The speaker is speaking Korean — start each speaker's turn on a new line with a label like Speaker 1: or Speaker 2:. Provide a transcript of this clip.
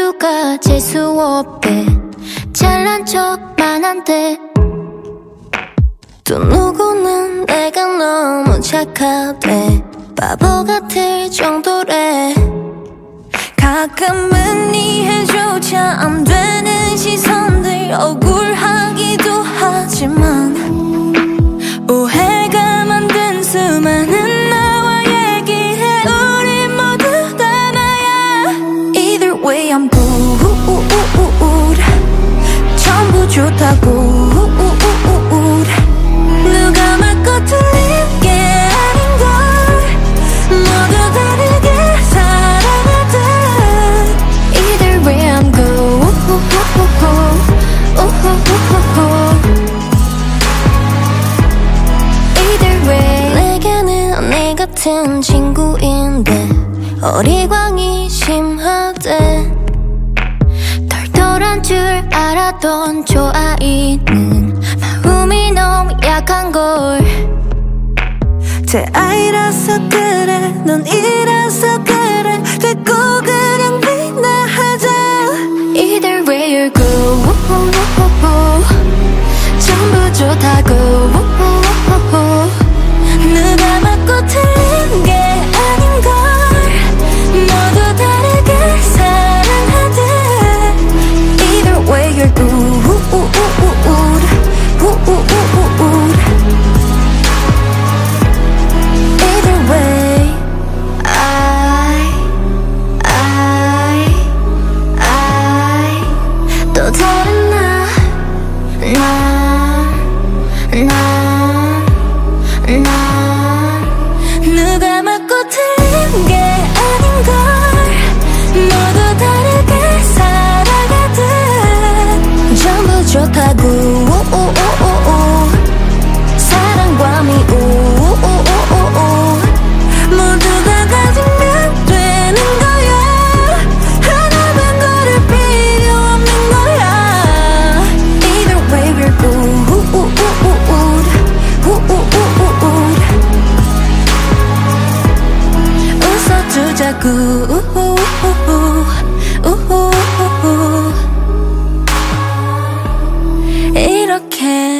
Speaker 1: 모두가 재수없대. 잘난 척만 한대. 또 누구는 내가 너무 착하대. 바보 같을 정도래. 가끔은 이해조차 안 되는 시선들 억울하기도 하지만 오해가 만든 수많은 나와 얘기해. 우리 모두 다 나야. Either way I'm good. 전부 좋다고. 누가 맞고 틀린 게 아닌걸. 모두 다르게 사랑하듯. Either way I'm good. Either way 내게는 언니 같은 친구인데 어리광이 심하대. 털털한 줄 알았던 저 아이는 마음이 너무 약한걸. 제 아이라서 그래, 넌 이라서 그래. 됐고 그냥 빛나하자. Either way you're good. 전부 좋다고. 누가 맞고 틀린 게 아닌걸. 모두 다르게 사랑하듯. Either way you're good. Either way 또 다른 나 누가 맞고 틀린 게 아닌걸. 모두 다르게 살아가듯. 전부 좋다고. 사랑과 미움 모두가 가지면 되는 거야. 하나만 고를 필요 없는 거야. Either way we're good. 웃어주자고. 이렇게